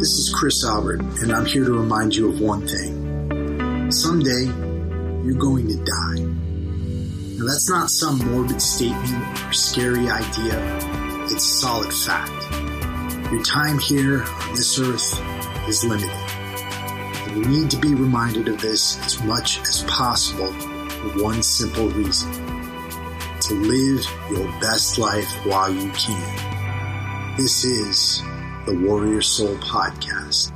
This is Chris Albert, and I'm here to remind you of one thing. Someday, you're going to die. Now, that's not some morbid statement or scary idea. It's solid fact. Your time here on this earth is limited. And you need to be reminded of this as much as possible for one simple reason. To live your best life while you can. This is the Warrior Soul Podcast.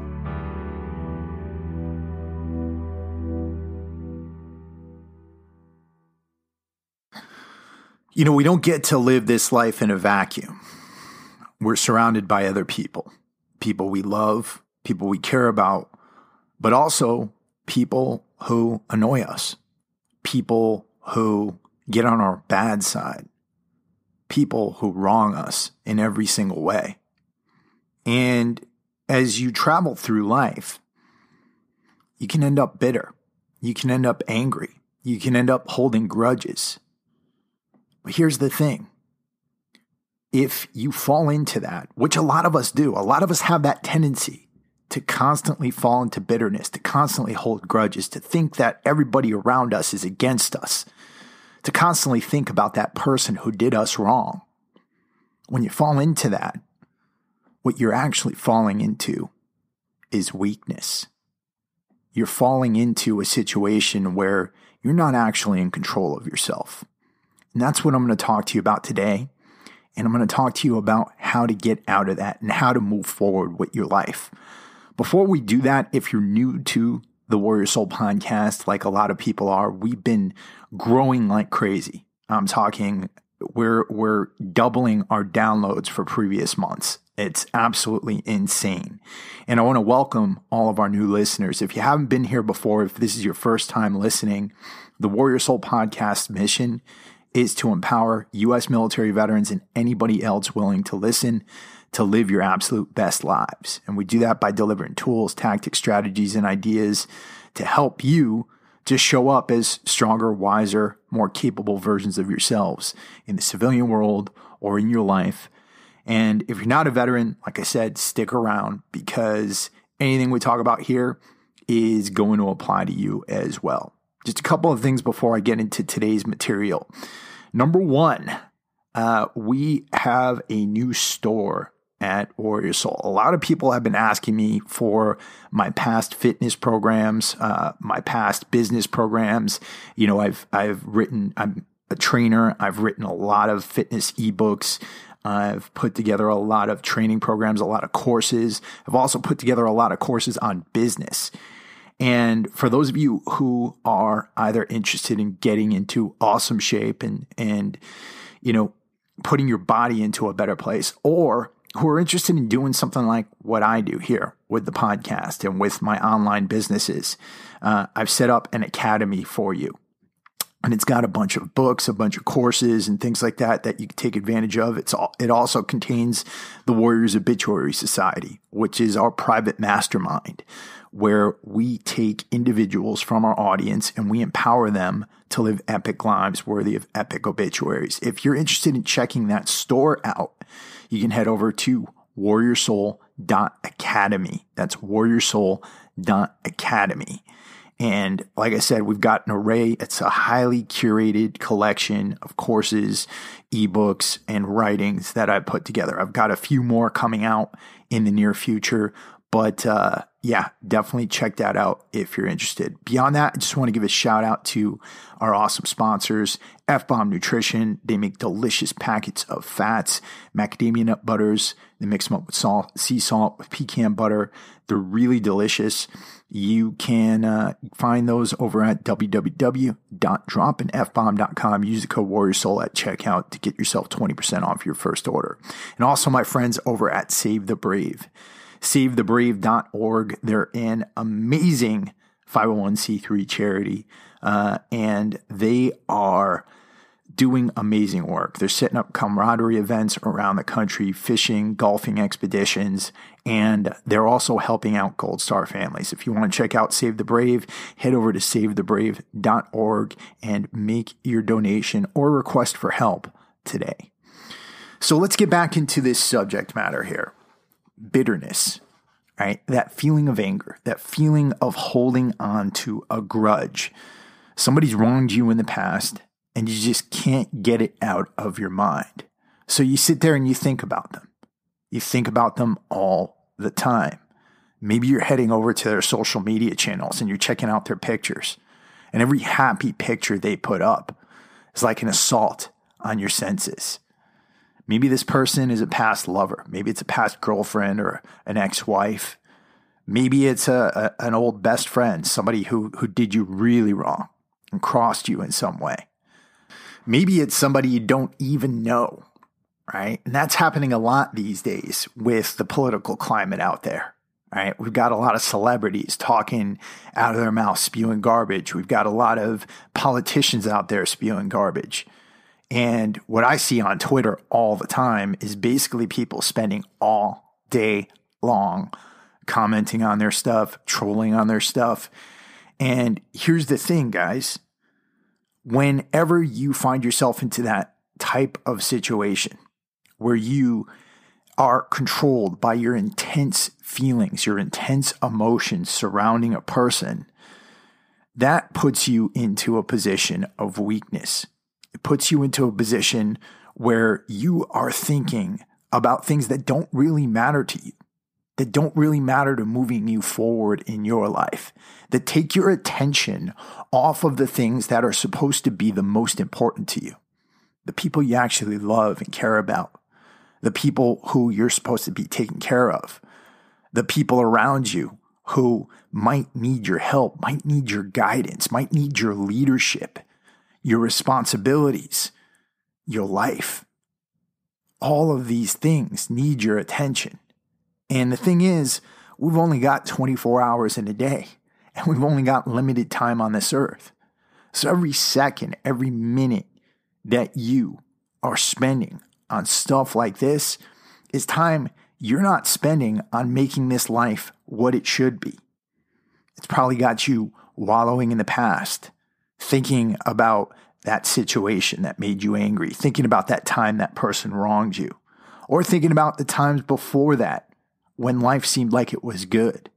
You know, we don't get to live this life in a vacuum. We're surrounded by other people. People we love, people we care about, but also people who annoy us. People who get on our bad side. People who wrong us in every single way. And as you travel through life, you can end up bitter. You can end up angry. You can end up holding grudges. But here's the thing. If you fall into that, which a lot of us do, a lot of us have that tendency to constantly fall into bitterness, to constantly hold grudges, to think that everybody around us is against us, to constantly think about that person who did us wrong. When you fall into that, what you're actually falling into is weakness. You're falling into a situation where you're not actually in control of yourself. And that's what I'm going to talk to you about today. And I'm going to talk to you about how to get out of that and how to move forward with your life. Before we do that, if you're new to the Warrior Soul Podcast, like a lot of people are, we've been growing like crazy. I'm talking, we're doubling our downloads for previous months. It's absolutely insane. And I want to welcome all of our new listeners. If you haven't been here before, if this is your first time listening, the Warrior Soul Podcast mission is to empower U.S. military veterans and anybody else willing to listen to live your absolute best lives. And we do that by delivering tools, tactics, strategies, and ideas to help you to show up as stronger, wiser, more capable versions of yourselves in the civilian world or in your life. And if you're not a veteran, like I said, stick around because anything we talk about here is going to apply to you as well. Just a couple of things before I get into today's material. Number one, we have a new store at Warrior Soul. A lot of people have been asking me for my past fitness programs, my past business programs. You know, I'm a trainer. I've written a lot of fitness ebooks. I've put together a lot of training programs, a lot of courses. I've also put together a lot of courses on business. And for those of you who are either interested in getting into awesome shape and you know, putting your body into a better place, or who are interested in doing something like what I do here with the podcast and with my online businesses, I've set up an academy for you. And it's got a bunch of books, a bunch of courses and things like that you can take advantage of. It also contains the Warriors Obituary Society, which is our private mastermind, where we take individuals from our audience and we empower them to live epic lives worthy of epic obituaries. If you're interested in checking that store out, you can head over to warriorsoul.academy. That's warriorsoul.academy. And like I said, we've got an array. It's a highly curated collection of courses, ebooks, and writings that I put together. I've got a few more coming out in the near future, but yeah, definitely check that out if you're interested. Beyond that, I just want to give a shout out to our awesome sponsors, F-Bomb Nutrition. They make delicious packets of fats, macadamia nut butters. They mix them up with salt, sea salt, with pecan butter. They're really delicious. You can find those over at www.droppinfbomb.com. Use the code WarriorSoul at checkout to get yourself 20% off your first order. And also my friends over at Save the Brave. SaveTheBrave.org. They're an amazing 501c3 charity, and they are doing amazing work. They're setting up camaraderie events around the country, fishing, golfing expeditions, and they're also helping out Gold Star families. If you want to check out Save the Brave, head over to SaveTheBrave.org and make your donation or request for help today. So let's get back into this subject matter here. Bitterness. right? That feeling of anger, that feeling of holding on to a grudge. Somebody's wronged you in the past and you just can't get it out of your mind. So you sit there and you think about them. You think about them all the time. Maybe you're heading over to their social media channels and you're checking out their pictures. And every happy picture they put up is like an assault on your senses. Maybe this person is a past lover. Maybe it's a past girlfriend or an ex-wife. Maybe it's an old best friend, somebody who did you really wrong and crossed you in some way. Maybe it's somebody you don't even know, right? And that's happening a lot these days with the political climate out there, right? We've got a lot of celebrities talking out of their mouth, spewing garbage. We've got a lot of politicians out there spewing garbage. And what I see on Twitter all the time is basically people spending all day long commenting on their stuff, trolling on their stuff. And here's the thing, guys. Whenever you find yourself into that type of situation where you are controlled by your intense feelings, your intense emotions surrounding a person, that puts you into a position of weakness. It puts you into a position where you are thinking about things that don't really matter to you, that don't really matter to moving you forward in your life, that take your attention off of the things that are supposed to be the most important to you, the people you actually love and care about, the people who you're supposed to be taking care of, the people around you who might need your help, might need your guidance, might need your leadership, your responsibilities, your life. All of these things need your attention. And the thing is, we've only got 24 hours in a day, and we've only got limited time on this earth. So every second, every minute that you are spending on stuff like this is time you're not spending on making this life what it should be. It's probably got you wallowing in the past, thinking about that situation that made you angry, thinking about that time that person wronged you, or thinking about the times before that when life seemed like it was good.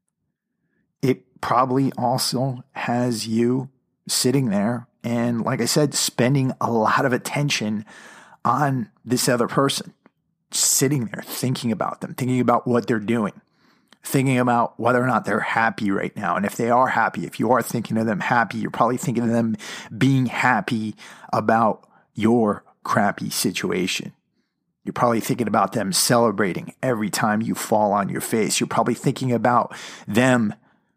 It probably also has you sitting there and, like I said, spending a lot of attention on this other person, sitting there thinking about them, thinking about what they're doing, thinking about whether or not they're happy right now. And if they are happy, if you are thinking of them happy, you're probably thinking of them being happy about your crappy situation. You're probably thinking about them celebrating every time you fall on your face. You're probably thinking about them,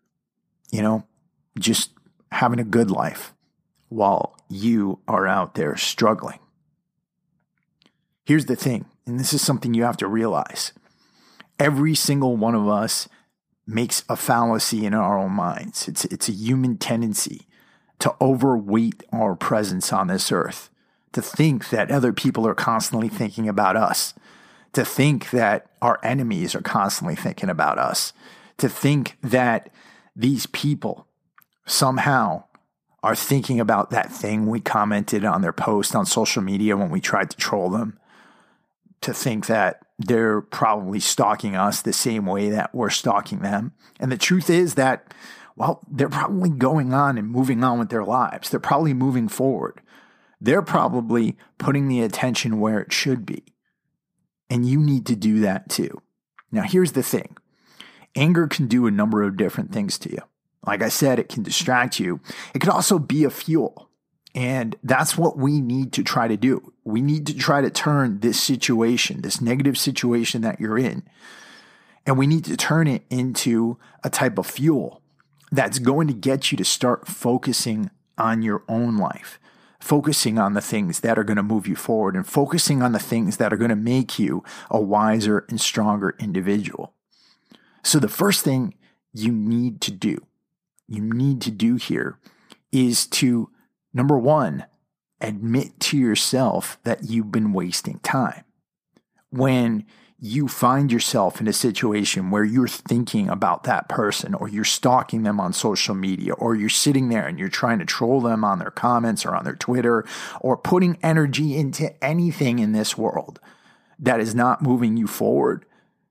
just having a good life while you are out there struggling. Here's the thing, and this is something you have to realize. Every single one of us makes a fallacy in our own minds. It's a human tendency to overweight our presence on this earth, to think that other people are constantly thinking about us, to think that our enemies are constantly thinking about us, to think that these people somehow are thinking about that thing we commented on their post on social media when we tried to troll them, to think that they're probably stalking us the same way that we're stalking them. And the truth is that, they're probably going on and moving on with their lives. They're probably moving forward. They're probably putting the attention where it should be. And you need to do that too. Now, here's the thing. Anger can do a number of different things to you. Like I said, it can distract you. It can also be a fuel. And that's what we need to try to do. We need to try to turn this situation, this negative situation that you're in, and we need to turn it into a type of fuel that's going to get you to start focusing on your own life, focusing on the things that are going to move you forward, and focusing on the things that are going to make you a wiser and stronger individual. So the first thing you need to do here is to, number one, admit to yourself that you've been wasting time. When you find yourself in a situation where you're thinking about that person, or you're stalking them on social media, or you're sitting there and you're trying to troll them on their comments or on their Twitter, or putting energy into anything in this world that is not moving you forward,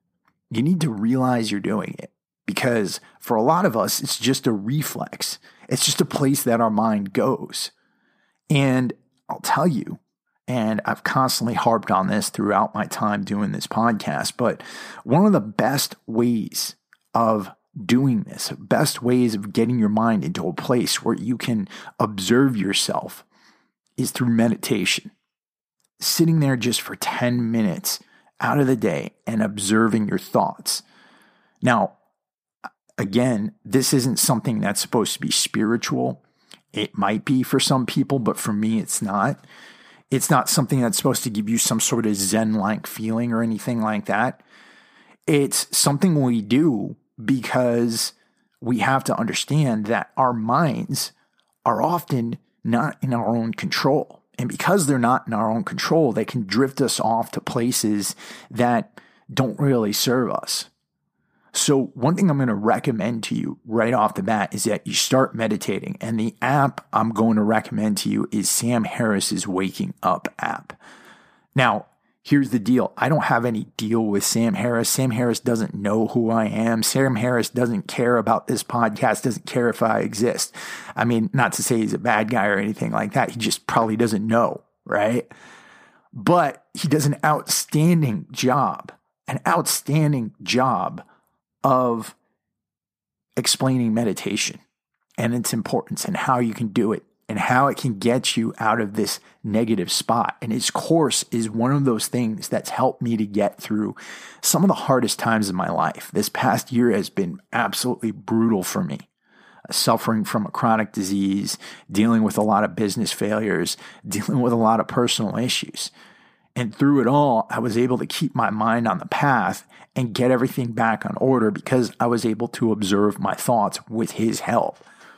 you need to realize you're doing it, because for a lot of us, it's just a reflex. It's just a place that our mind goes. And I'll tell you, and I've constantly harped on this throughout my time doing this podcast, but one of the best ways of doing this, best ways of getting your mind into a place where you can observe yourself is through meditation. Sitting there just for 10 minutes out of the day and observing your thoughts. Now, again, this isn't something that's supposed to be spiritual. It might be for some people, but for me, it's not. It's not something that's supposed to give you some sort of Zen-like feeling or anything like that. It's something we do because we have to understand that our minds are often not in our own control. And because they're not in our own control, they can drift us off to places that don't really serve us. So one thing I'm going to recommend to you right off the bat is that you start meditating. And the app I'm going to recommend to you is Sam Harris's Waking Up app. Now, here's the deal. I don't have any deal with Sam Harris. Sam Harris doesn't know who I am. Sam Harris doesn't care about this podcast, doesn't care if I exist. I mean, not to say he's a bad guy or anything like that. He just probably doesn't know, right? But he does an outstanding job of explaining meditation and its importance and how you can do it and how it can get you out of this negative spot. And his course is one of those things that's helped me to get through some of the hardest times in my life. This past year has been absolutely brutal for me. Suffering from a chronic disease, dealing with a lot of business failures, dealing with a lot of personal issues. And through it all, I was able to keep my mind on the path and get everything back on order because I was able to observe my thoughts with his help.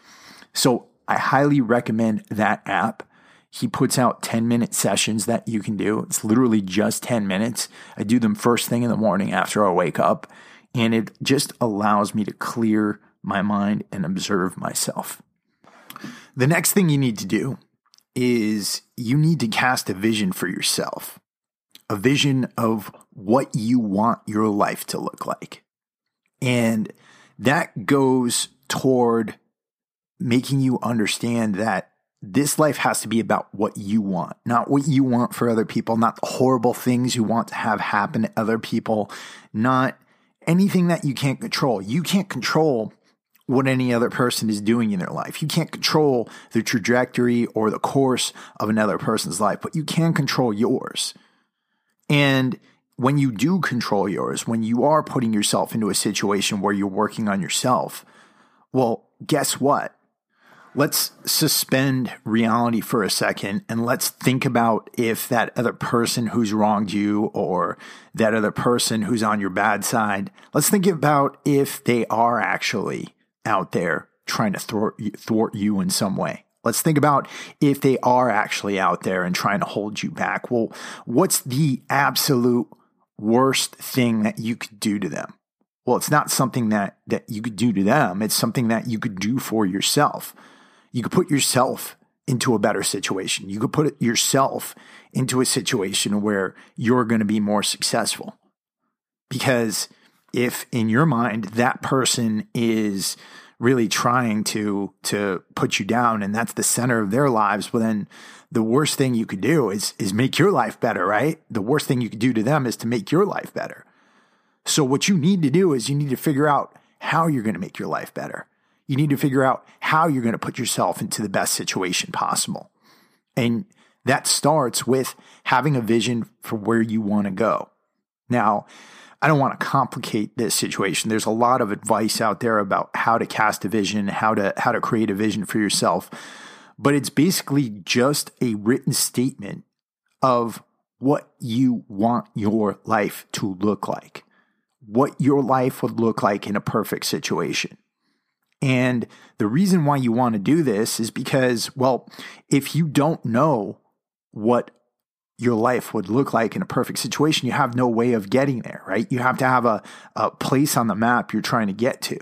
So I highly recommend that app. He puts out 10-minute sessions that you can do. It's literally just 10 minutes. I do them first thing in the morning after I wake up, and it just allows me to clear my mind and observe myself. The next thing you need to do is you need to cast a vision for yourself, a vision of what you want your life to look like. And that goes toward making you understand that this life has to be about what you want, not what you want for other people, not the horrible things you want to have happen to other people, not anything that you can't control. You can't control what any other person is doing in their life. You can't control the trajectory or the course of another person's life, but you can control yours. And when you do control yours, when you are putting yourself into a situation where you're working on yourself, well, guess what? Let's suspend reality for a second and let's think about if that other person who's wronged you or that other person who's on your bad side, let's think about if they are actually out there trying to thwart you in some way. Let's think about if they are actually out there and trying to hold you back. Well, what's the absolute worst thing that you could do to them? Well, it's not something that you could do to them. It's something that you could do for yourself. You could put yourself into a better situation. You could put yourself into a situation where you're going to be more successful. Because if in your mind that person is really trying to put you down and that's the center of their lives, well then the worst thing you could do is make your life better, right? The worst thing you could do to them is to make your life better. So what you need to do is you need to figure out how you're going to make your life better. You need to figure out how you're going to put yourself into the best situation possible. And that starts with having a vision for where you want to go. Now, I don't want to complicate this situation. There's a lot of advice out there about how to cast a vision, how to create a vision for yourself. But it's basically just a written statement of what you want your life to look like, what your life would look like in a perfect situation. And the reason why you want to do this is because, well, if you don't know what your life would look like in a perfect situation, you have no way of getting there, right? You have to have a place on the map you're trying to get to.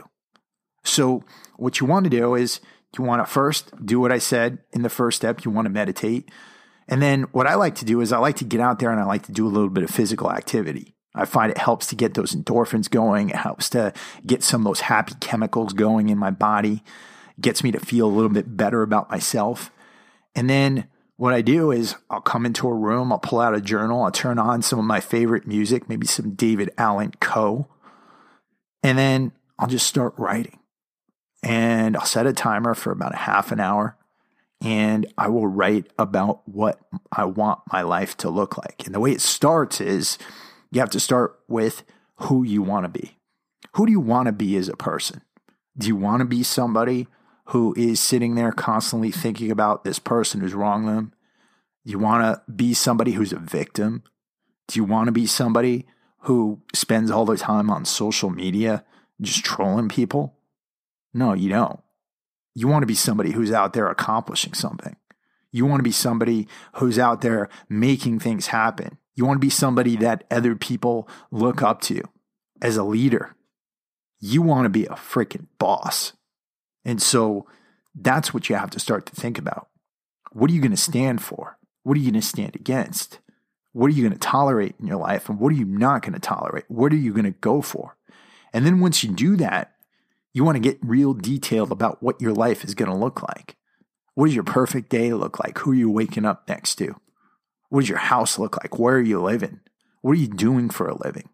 So what you want to do is you want to first do what I said in the first step. You want to meditate. And then what I like to do is I like to get out there and I like to do a little bit of physical activity. I find it helps to get those endorphins going. It helps to get some of those happy chemicals going in my body. It gets me to feel a little bit better about myself. And then what I do is I'll come into a room, I'll pull out a journal, I'll turn on some of my favorite music, maybe some David Allan Coe, and then I'll just start writing. And I'll set a timer for about a half an hour, and I will write about what I want my life to look like. And the way it starts is you have to start with who you want to be. Who do you want to be as a person? Do you want to be somebody who is sitting there constantly thinking about this person who's wronged them? Do you want to be somebody who's a victim? Do you want to be somebody who spends all their time on social media just trolling people? No, you don't. You want to be somebody who's out there accomplishing something. You want to be somebody who's out there making things happen. You want to be somebody that other people look up to as a leader. You want to be a freaking boss. And so that's what you have to start to think about. What are you going to stand for? What are you going to stand against? What are you going to tolerate in your life? And what are you not going to tolerate? What are you going to go for? And then once you do that, you want to get real detailed about what your life is going to look like. What does your perfect day look like? Who are you waking up next to? What does your house look like? Where are you living? What are you doing for a living?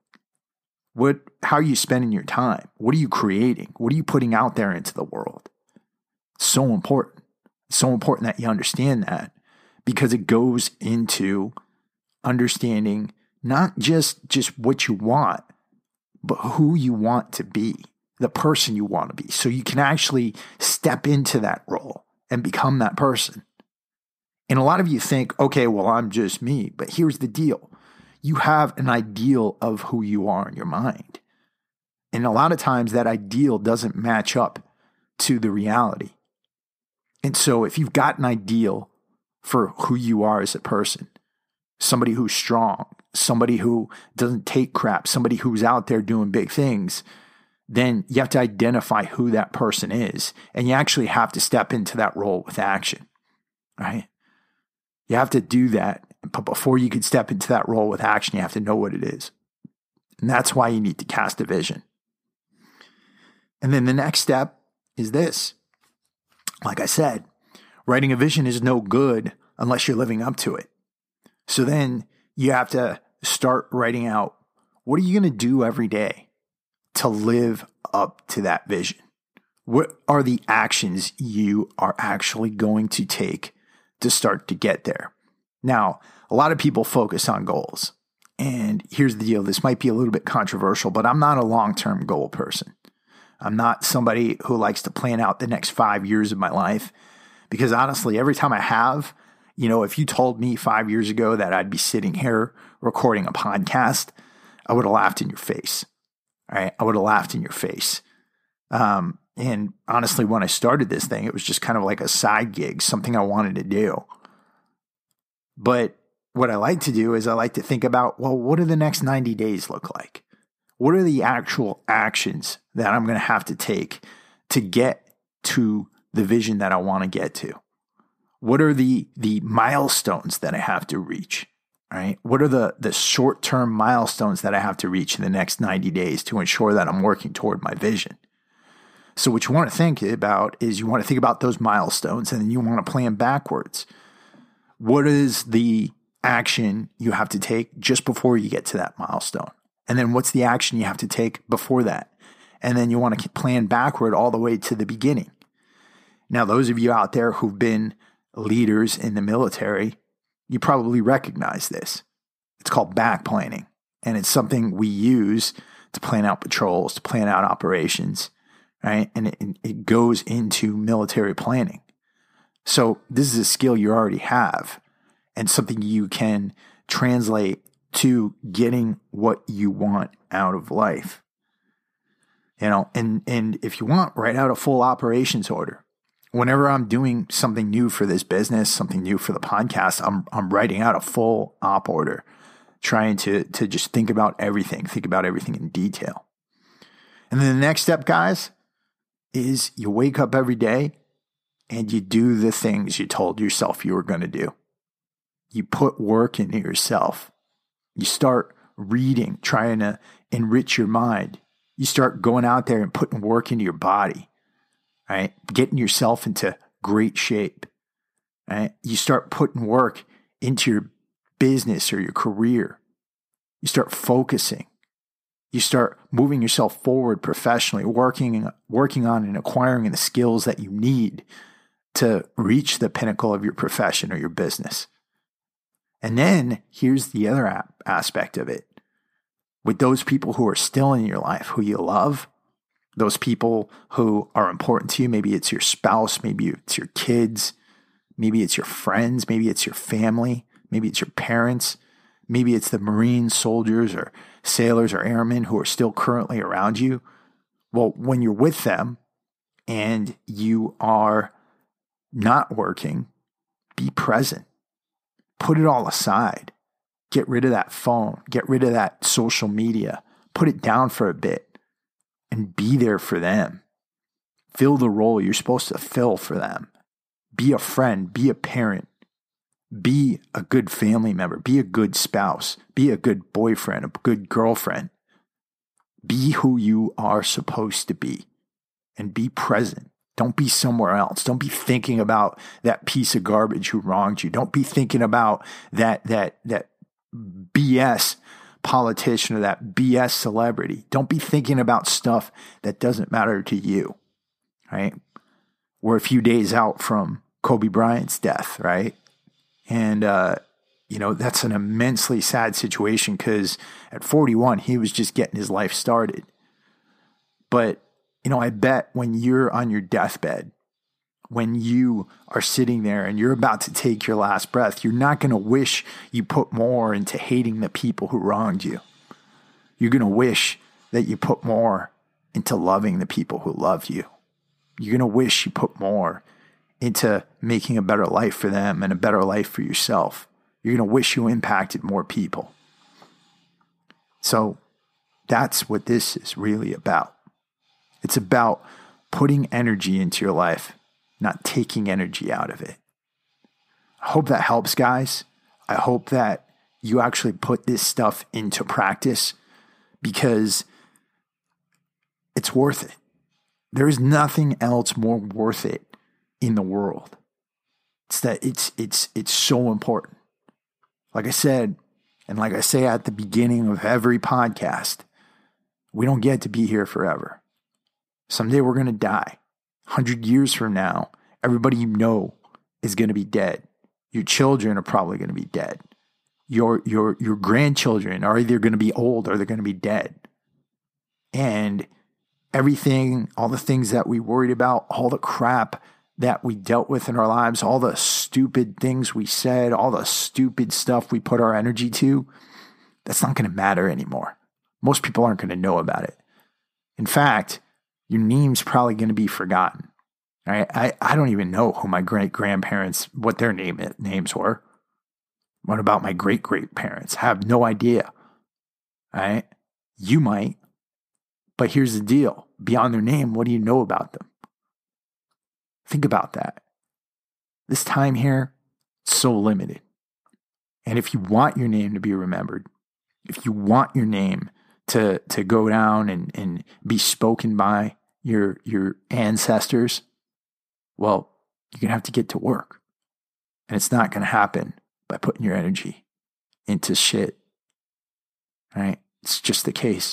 How are you spending your time? What are you creating? What are you putting out there into the world? It's so important. It's so important that you understand that, because it goes into understanding not just what you want, but who you want to be, the person you want to be. So you can actually step into that role and become that person. And a lot of you think, okay, well, I'm just me. But here's the deal. You have an ideal of who you are in your mind. And a lot of times that ideal doesn't match up to the reality. And so if you've got an ideal for who you are as a person, somebody who's strong, somebody who doesn't take crap, somebody who's out there doing big things, then you have to identify who that person is. And you actually have to step into that role with action, right? You have to do that. But before you can step into that role with action, you have to know what it is. And that's why you need to cast a vision. And then the next step is this. Like I said, writing a vision is no good unless you're living up to it. So then you have to start writing out, what are you going to do every day to live up to that vision? What are the actions you are actually going to take to start to get there? Now, a lot of people focus on goals. And here's the deal. This might be a little bit controversial, but I'm not a long-term goal person. I'm not somebody who likes to plan out the next 5 years of my life, because honestly, every time I have, if you told me 5 years ago that I'd be sitting here recording a podcast, I would have laughed in your face. All right. I would have laughed in your face. And honestly, when I started this thing, it was just kind of like a side gig, something I wanted to do. But what I like to do is I like to think about, well, what do the next 90 days look like? What are the actual actions that I'm going to have to take to get to the vision that I want to get to? What are the milestones that I have to reach? Right? What are the short-term milestones that I have to reach in the next 90 days to ensure that I'm working toward my vision? So what you want to think about is you want to think about those milestones, and then you want to plan backwards. What is the action you have to take just before you get to that milestone? And then what's the action you have to take before that? And then you want to plan backward all the way to the beginning. Now, those of you out there who've been leaders in the military, you probably recognize this. It's called back planning. And it's something we use to plan out patrols, to plan out operations, right? And it goes into military planning. So this is a skill you already have and something you can translate to getting what you want out of life. And if you want, write out a full operations order. Whenever I'm doing something new for this business, something new for the podcast, I'm writing out a full op order, trying to just think about everything in detail. And then the next step, guys, is you wake up every day and you do the things you told yourself you were going to do. You put work into yourself. You start reading, trying to enrich your mind. You start going out there and putting work into your body, right? Getting yourself into great shape, right? You start putting work into your business or your career. You start focusing. You start moving yourself forward professionally, working on and acquiring the skills that you need to reach the pinnacle of your profession or your business. And then here's the other aspect of it. With those people who are still in your life, who you love, those people who are important to you, maybe it's your spouse, maybe it's your kids, maybe it's your friends, maybe it's your family, maybe it's your parents, maybe it's the Marines, soldiers, or sailors or airmen who are still currently around you. Well, when you're with them and you are not working, be present. Put it all aside. Get rid of that phone. Get rid of that social media. Put it down for a bit and be there for them. Fill the role you're supposed to fill for them. Be a friend. Be a parent. Be a good family member. Be a good spouse. Be a good boyfriend, a good girlfriend. Be who you are supposed to be and be present. Don't be somewhere else. Don't be thinking about that piece of garbage who wronged you. Don't be thinking about that BS politician or that BS celebrity. Don't be thinking about stuff that doesn't matter to you, right? We're a few days out from Kobe Bryant's death, right? And, that's an immensely sad situation because at 41, he was just getting his life started. But, I bet when you're on your deathbed, when you are sitting there and you're about to take your last breath, you're not going to wish you put more into hating the people who wronged you. You're going to wish that you put more into loving the people who love you. You're going to wish you put more into making a better life for them and a better life for yourself. You're going to wish you impacted more people. So that's what this is really about. It's about putting energy into your life, not taking energy out of it. I hope that helps, guys. I hope that you actually put this stuff into practice because it's worth it. There is nothing else more worth it in the world. It's that it's so important. Like I said, and like I say at the beginning of every podcast, we don't get to be here forever. Someday we're going to die. 100 years from now, everybody you know is going to be dead. Your children are probably going to be dead. Your grandchildren are either going to be old or they're going to be dead. And everything, all the things that we worried about, all the crap that we dealt with in our lives, all the stupid things we said, all the stupid stuff we put our energy to, that's not going to matter anymore. Most people aren't going to know about it. In fact, your name's probably going to be forgotten. Right? I don't even know who my great-grandparents, what their names were. What about my great-great-parents? I have no idea. Right? You might. But here's the deal. Beyond their name, what do you know about them? Think about that. This time here, it's so limited. And if you want your name to be remembered, if you want your name to go down and be spoken by your ancestors, well, you're going to have to get to work. And it's not going to happen by putting your energy into shit. Right? It's just the case.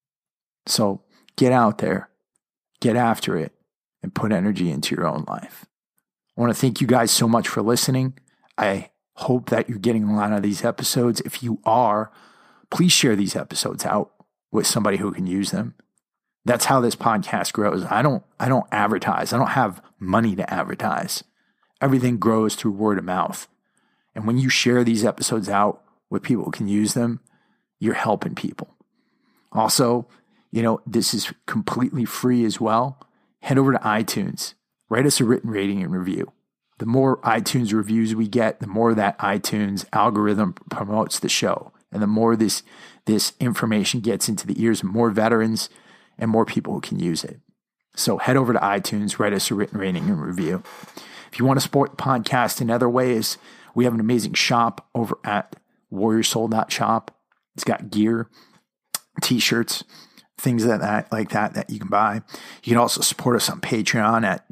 So get out there, get after it, and put energy into your own life. I want to thank you guys so much for listening. I hope that you're getting a lot of these episodes. If you are, please share these episodes out with somebody who can use them. That's how this podcast grows. I don't advertise. I don't have money to advertise. Everything grows through word of mouth. And when you share these episodes out with people who can use them, you're helping people. Also, this is completely free as well. Head over to iTunes. Write us a written rating and review. The more iTunes reviews we get, the more that iTunes algorithm promotes the show. And the more this information gets into the ears of more veterans and more people who can use it. So head over to iTunes, write us a written rating and review. If you want to support the podcast in other ways, we have an amazing shop over at warriorsoul.shop. It's got gear, t-shirts, things like that you can buy. You can also support us on Patreon at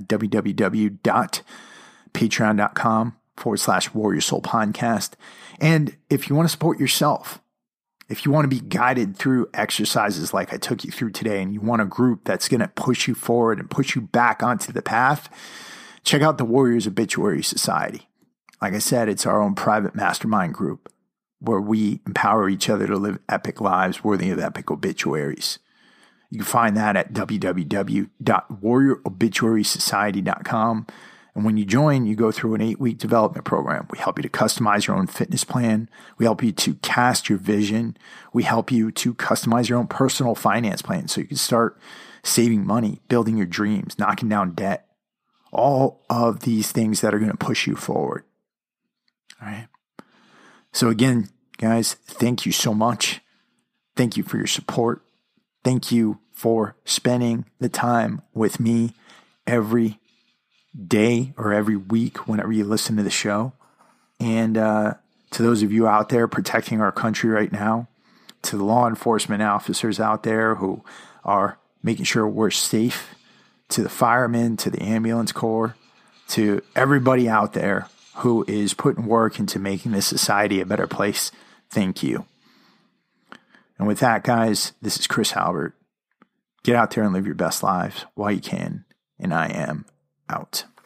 www.patreon.com/Warrior Soul Podcast. And if you want to support yourself, if you want to be guided through exercises like I took you through today, and you want a group that's going to push you forward and push you back onto the path, check out the Warriors Obituary Society. Like I said, it's our own private mastermind group where we empower each other to live epic lives worthy of epic obituaries. You can find that at www.warriorobituarysociety.com. And when you join, you go through an 8-week development program. We help you to customize your own fitness plan. We help you to cast your vision. We help you to customize your own personal finance plan so you can start saving money, building your dreams, knocking down debt. All of these things that are going to push you forward. All right. So again, guys, thank you so much. Thank you for your support. Thank you for spending the time with me every day or every week whenever you listen to the show. And to those of you out there protecting our country right now, to the law enforcement officers out there who are making sure we're safe, to the firemen, to the ambulance corps, to everybody out there who is putting work into making this society a better place, thank you. And with that, guys, this is Chris Halbert. Get out there and live your best lives while you can. And I am out.